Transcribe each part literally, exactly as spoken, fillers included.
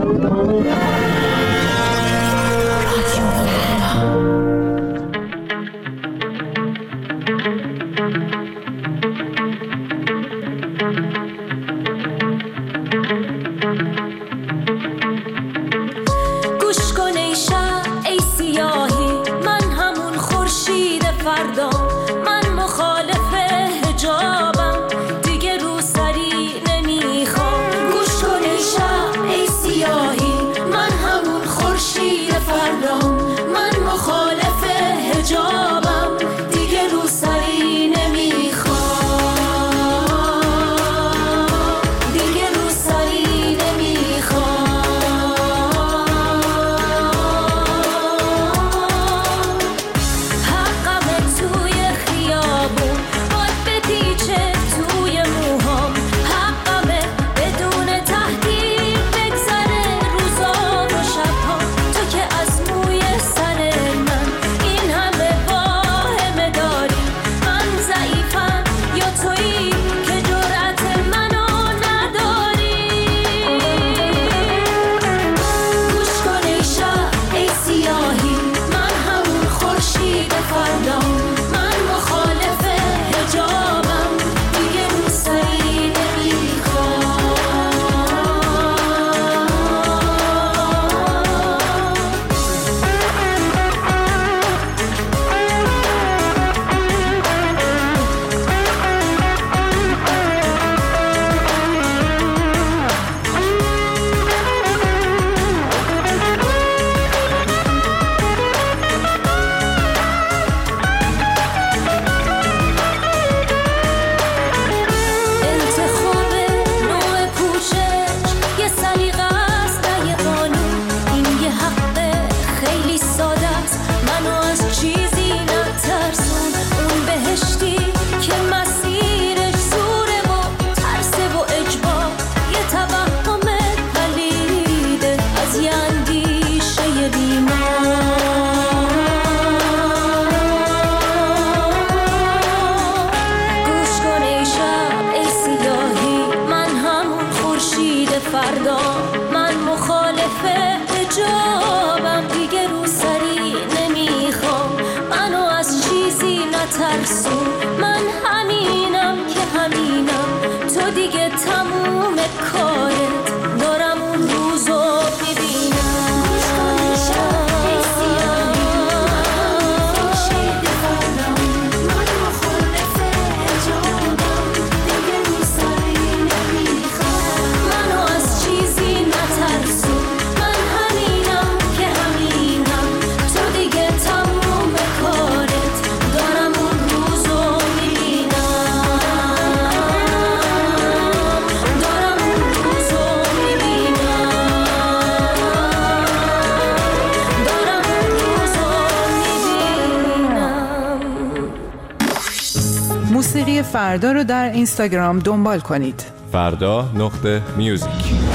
موسیقی فردا رو در اینستاگرام دنبال کنید. فردا نقطه میوزیک.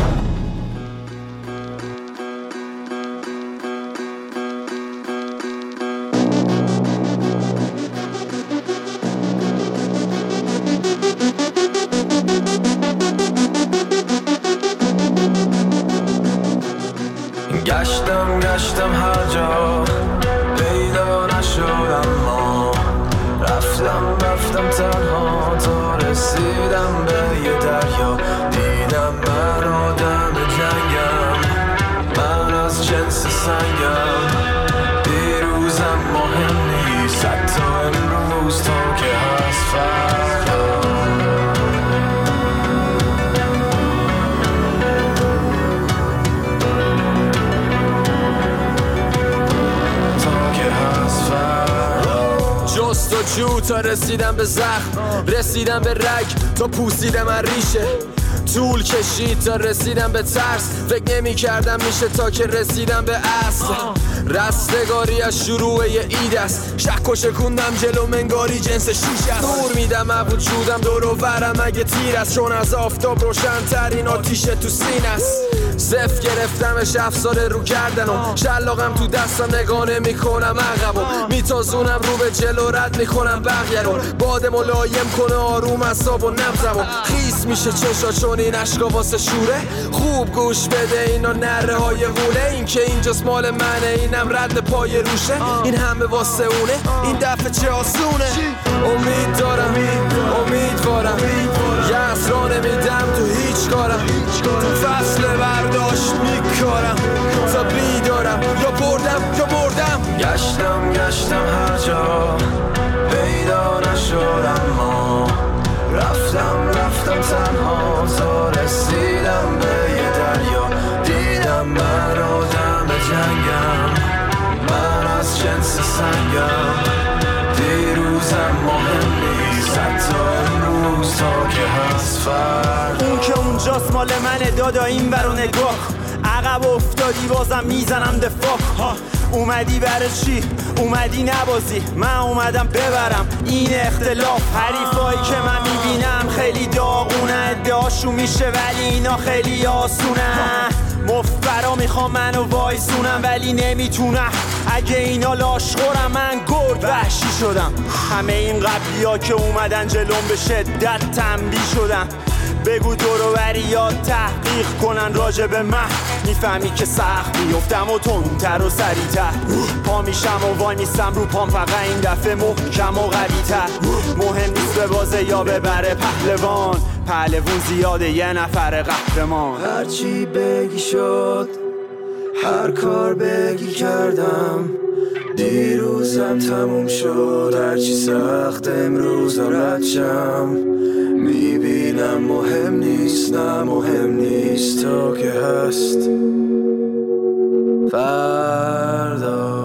گشتم گشتم هر جا پیدا نشدم، ما رفتم رفتم تنها تا رسیدم به یه دریا. دیدم من آدم جنگم، من از جنس سنگم، دیروزم مهم نیست حتی امروز تا که هست فردا. جستجو تا رسیدم به زخم، رسیدم به رگ تا پوسیدم از ریشه. طول کشید تا رسیدم به ترس، فکر نمی کردم میشه تا که رسیدم به اصل. رستگاری از شروع یه اید است، شک و شکوندم جلو منگاری جنس شیش است. دور میدم از وجودم دور و برم اگه تیر است، چون از آفتاب روشن ترین آتیشه تو سینه است. صف گرفتمش افسار رو کردنم، شلاقم تو دستم نگاه نمی‌کنم عقبم، میتازونم رو به جلو رد میکنم بقیه رو، باد ملایم کنه آروم اعصاب و نبضمو، خیس میشه چشا چون این اشکا واسه شوره، خوب گوش بده اینا نره های غوله، این که اینجاست مال منه اینم رد پای روشه، این همه واسه اونه این دفعه چه آسونه، امید دارم امیدوارم یه اسرا نمیدم تو هیچ کارم، تو فصل برداشت میکارم تا بیدارم، یا بردم یا بردم، گشتم گشتم هر جا پیدا نشدم، ما رفتم رفتم تنها تا رسیدم به یه دریا، دیدم من آدم جنگم، من از جنس سنگم، دیروزم مهم نیست حتی امروز تا که هست فردا، اون که اونجاست مال منه دادا این برو نگاه، عقب افتادی بازم میزنم دفاع، اومدی برای چی؟ اومدی نبازی، من اومدم ببرم این اختلاف، حریفایی که من میبینم خیلی داغونه، ادعاشون میشه ولی اینا خیلی آسونه، مفبرا میخوام منو وایسونم ولی نمیتونم، اگه اینا لاشخورم من گرد وحشی شدم، همه این قبلی ها که اومدن جلوم به شدت تنبیه شدن، بگو دورو بریات تحقیق کنن راجع به من، میفهمی که سخت بیفتم و تندتر و سریعتر، پا میشم و وای میستم رو پام، فقط این دفعه محکم و قوی‌تر، مهم نیست به بازه یا ببره پهلوان، پهلوون زیاده یه نفر قهرمان، هرچی بگی شد هر کار بگی کردم، دیروزم تموم شد هرچی سخت امروزم رد شم، میبینم مهم نیست نه مهم نیست تا که هست فردا.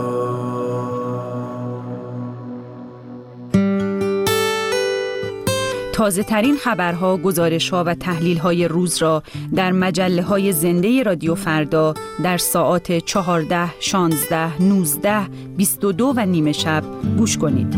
تازه ترین خبرها، گزارش‌ها و تحلیل‌های روز را در مجله‌های زنده رادیو فردا در ساعات چهارده، شانزده، نوزده، بیست و دو و نیمه شب گوش کنید.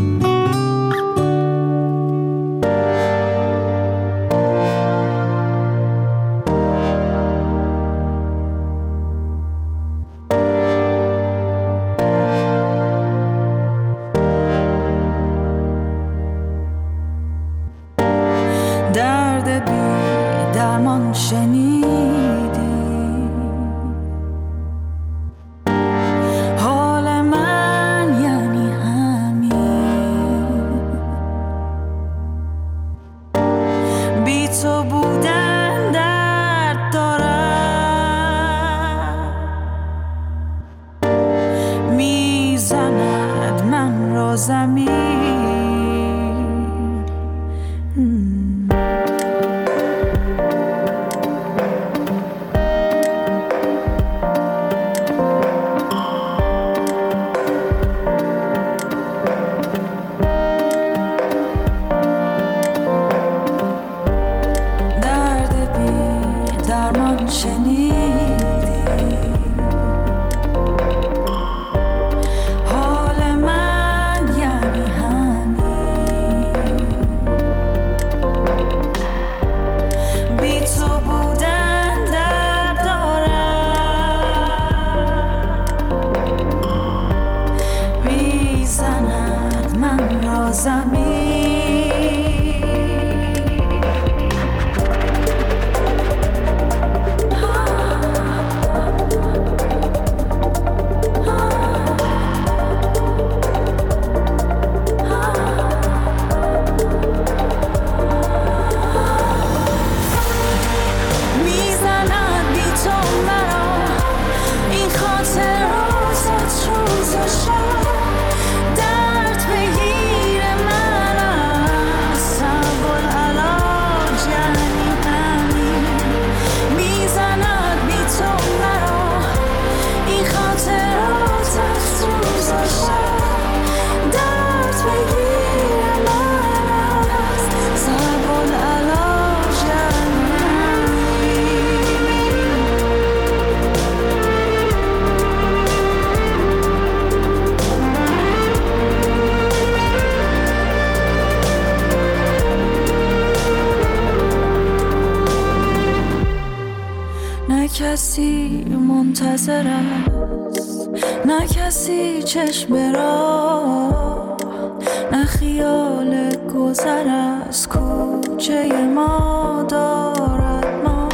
نه کسی منتظر است، نه کسی چشم راه، نه خیال گذر از کوچه ما دارد ما.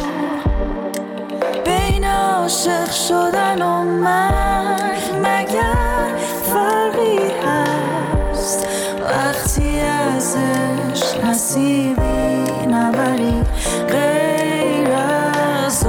بین عاشق شدن و مرگ مگر فرقی هست؟ وقتی ازش نصیبی نبری غیر از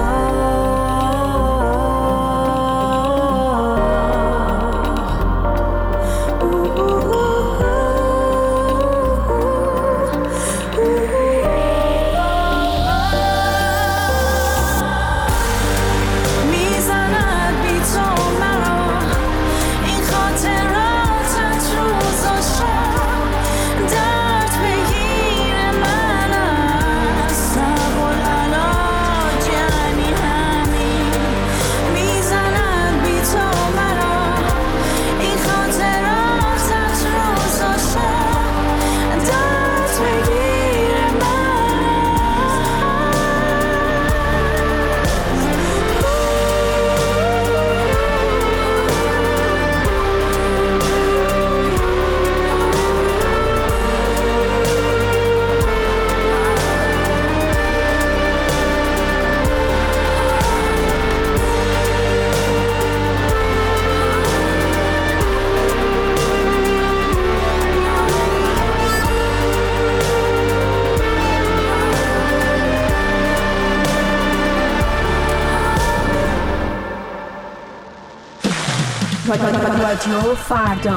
رادیو فردا.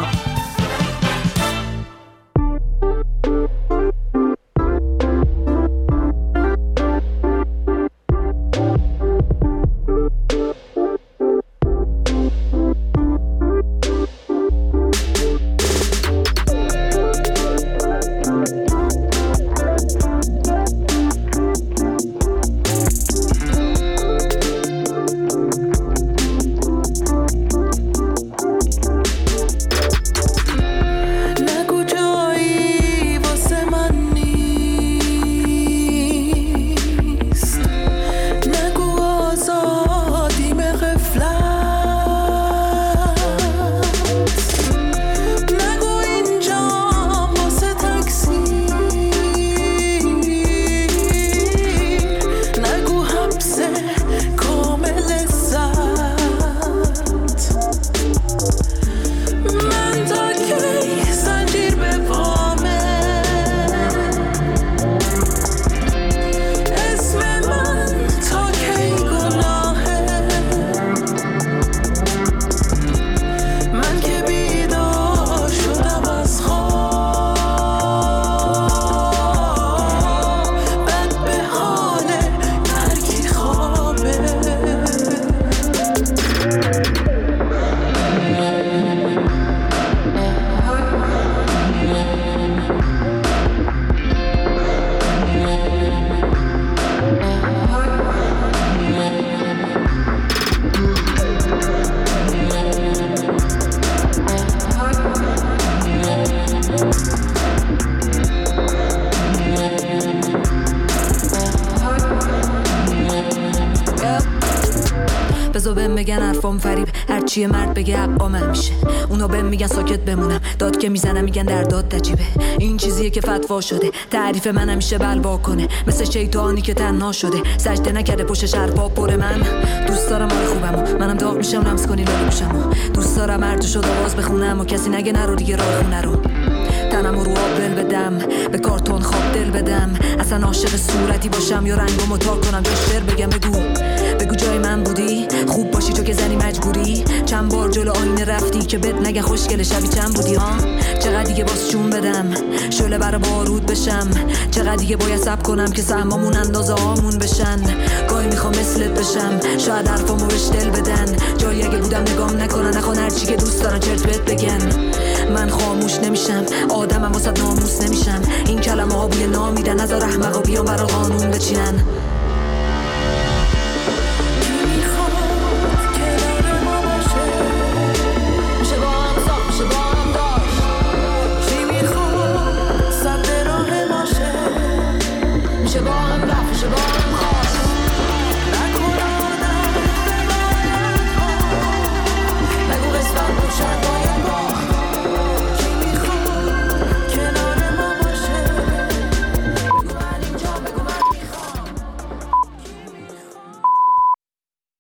بگن حرفام فریب، هرچی مرد بگه حقام همیشه. اونا بهم میگن ساکت بمونم، داد که میزنم میگن در داد نجیبه. این چیزیه که فتوا شده، تعریف من همیشه بلوا کنه. مثل شیطانی که تنها شده، سجده نکرده پشتش حرفا پر. من دوست دارم حال خوبمو، منم داغ میشم لمس کنی لاله گوشمو. دوست دارم هر جو شد آواز بخونم و کسی نگه نرو دیگه راه خونه رو. تنم رو آب دل بدم، به کارتون خواب دل بدم. اصلا عاشق صورتی باشم یا رنگمو تا کنم بیشتر بگم. بگو بگو جای من بودی، خوب باشی تو که زنی مجبوری. چند بار جلو آینه رفتی که بد نگه خوشگل شبی چند بودی ها. چقدر دیگه باز جون بدم، شعله برا بارود بشم. چقدر دیگه باید صبر کنم که سهمامون اندازه هامون بشن. گاهی میخوام مثلت بشم، شاید حرفامو بهش دل بدن. جایی اگه بودم نگام نکنن، نخوان هرچی که دوست دارن چرت بهت بگن. من خاموش نمیشم، آدمم واسه ناموس نمیشم. این کلمه ها بوی نامیدن، نذار احمقا بیان برا قانون بچینن.